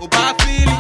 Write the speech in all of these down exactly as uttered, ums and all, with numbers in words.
Oba Philly.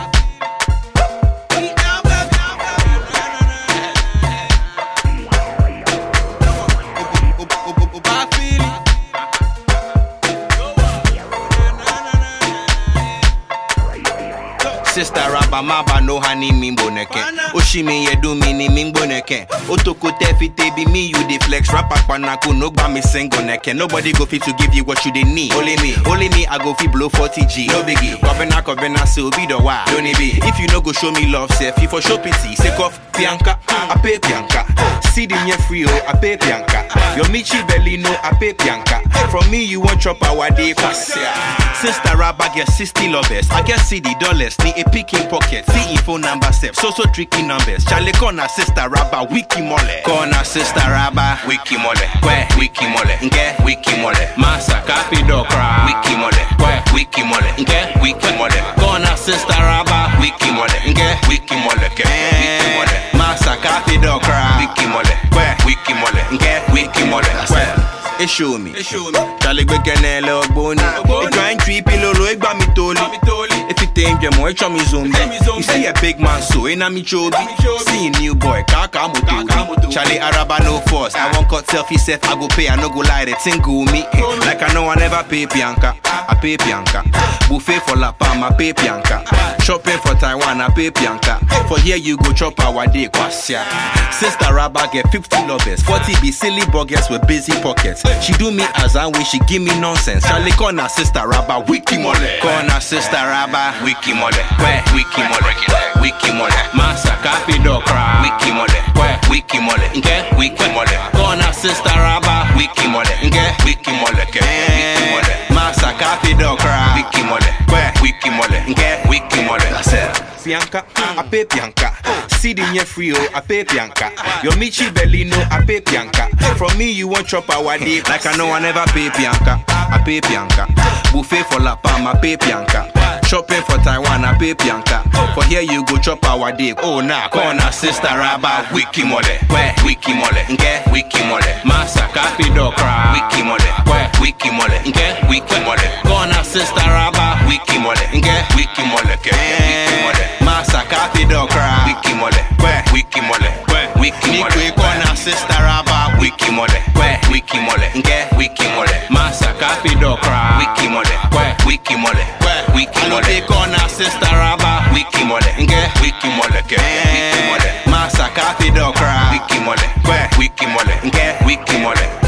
Sister Rabba Maba no honey mimbo neke. Oshimi ye do mini mimbo neke. Otoko tefite be me you the flex. Rapa panaku no gba me single neke. Nobody go fit to give you what you they need. Only me, only me I go fit blow forty G. No biggie. Kobena kobena so be the wa. Don't be. If you no go show me love, self you for show pity. Sake off Bianca, I pay Bianca. See the nye free oh, I pay Bianca. Your Michi belly no, I pay Bianca. From me you want chop our day pass. Sister Rabba get sixty lovers. I get see the dollars. Need a picking pocket. See info number step. So so tricky numbers. Charlie corner sister Rabba wiki mole. Corner sister Rabba wiki mole. Kwe wiki mole. Nge wiki mole. Masa kapi dokra wiki mole. Kwe wiki mole. Nge wiki mole. Corner sister Rabba wiki mole. Nge wiki mole. Ke wiki mole. Masa kapi dokra wiki mole. Kwe wiki mole. Nge wiki mole. Kwe it show me. It show me. Charlie gbe kenele ogboni. You trying three pillow lo egba mi toli. If you think you're more chummy zombie, you see a big man so in a mi chobi. See a new boy, kaka moto. Charlie Araba no force. I won't cut selfie self, I go pay, I no go lie, they think go me. Like I know I never pay Bianca, I pay Bianca. Buffet for La Palma, I pay Bianca. Shopping for Taiwan, I pay Bianca. For here you go chop our day, kwasya. Sister Rabba get fifty lovers, forty be silly buggers with busy pockets. She do me as I wish, she give me nonsense. Charlie corner sister Rabba, wiki mole. Corner sister Rabba, wiki mole. Kwe, wiki mole. Wiki mole. Masa kapi dokra, wiki mole. Kwe, wiki mole. Nge, wiki mole. Corner sister Rabba, wiki mole. Nge, wiki mole. Ke, wiki mole. Masa kapi dokra, wiki mole. Kwe, wiki mole. Nge, wiki mole. That's it. Bianca, I pay Bianca. See the nye free oh, I pay Bianca. Your Michi belly no, I pay Bianca. From me you want chop our day. Like I know I never pay Bianca, I pay Bianca. Buffet for La Palma, I pay Bianca. Shopping for Taiwan, I pay Bianca. For here you go chop our day. Oh nah, corner sister Rabba, wiki mole. Kwe, wiki mole. Nge, wiki mole. Masa kapi dokra, wiki mole. Kwe, wiki mole. Nge, wiki mole. Corner sister Rabba, wiki mole. Nge, wiki mole. Ke, wiki mole. Masa kapi dokra, wiki mole. Kwe, wiki mole. Kwe, wiki mole. Nikwe corner sister Rabba, wiki mole. Kwe, wiki mole. Nge, wiki mole. Masa kapi dokra, wiki mole. Kwe, wiki mole. Kwe, wiki mole. Take on our sister Rabba, wiki mole. Nge, wiki mole. Ke, wiki mole. Masa kapi dokra, wiki mole. Kwe, wiki mole. Nge, wiki mole.